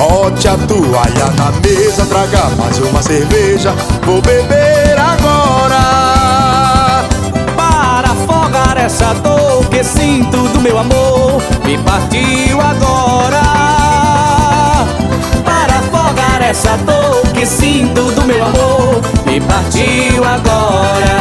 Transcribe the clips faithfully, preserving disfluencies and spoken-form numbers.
Bote a toalha na mesa, traga mais uma cerveja, vou beber agora. Para afogar essa dor que sinto do meu amor, me partiu agora. Para afogar essa dor que sinto do meu amor, me partiu agora.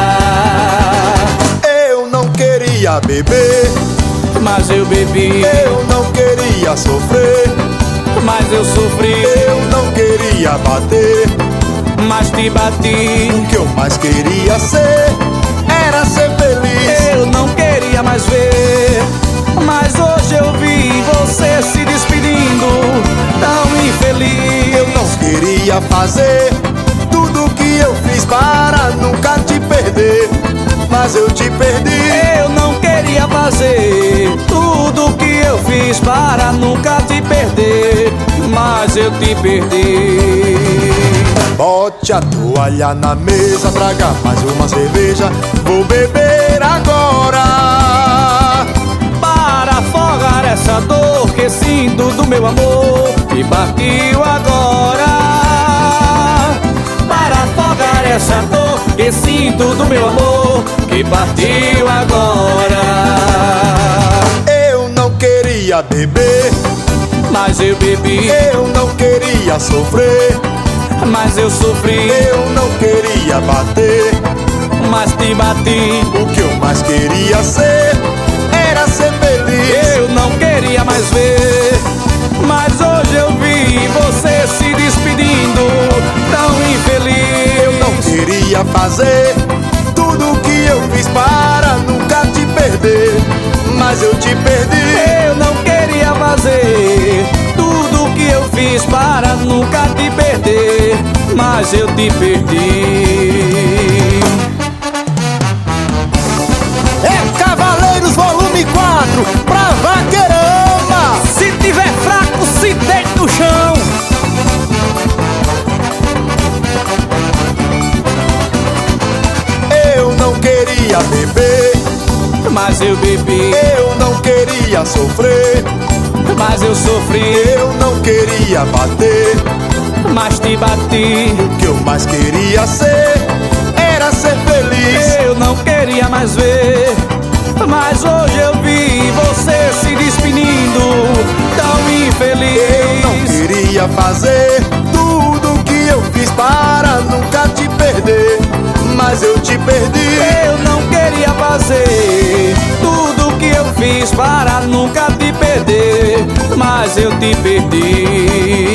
Eu não queria beber, mas eu bebi. Eu não queria sofrer, mas eu sofri. Eu não queria bater, mas te bati. O que eu mais queria ser era ser feliz. Eu não queria mais ver, mas hoje eu vi você se despedindo, tão infeliz. Eu não queria fazer tudo que eu fiz para nunca te perder, mas eu te perdi. Eu não queria fazer tudo que eu fiz para nunca te perder, mas eu te perdi. Bote a toalha na mesa, traga mais uma cerveja, vou beber agora. Para afogar essa dor que sinto do meu amor, me partiu agora. Para afogar essa dor que sinto do meu amor, que partiu agora. Eu não queria beber, mas eu bebi. Eu não queria sofrer, mas eu sofri. Eu não queria bater, mas te bati. O que eu mais queria ser era ser feliz. Eu não queria mais ver, mas hoje eu vi você se despedindo, tão infeliz. Eu não queria fazer tudo que eu fiz para nunca te perder, mas eu te perdi. Eu não queria fazer tudo que eu fiz para nunca te perder, mas eu te perdi. É Cavaleiros Volume quatro pra Vaqueirama. Se tiver fraco, se deite no chão. Eu não queria beber, mas eu bebi. Eu não queria sofrer, mas eu sofri. Eu não queria bater, mas te bati. O que eu mais queria ser era ser feliz. Eu não queria mais ver, mas hoje eu vi você se despedindo, tão infeliz. Eu não queria fazer tudo que eu fiz para nunca te perder, mas eu te perdi. Eu não queria fazer tudo que eu fiz para nunca te perder, mas eu te perdi.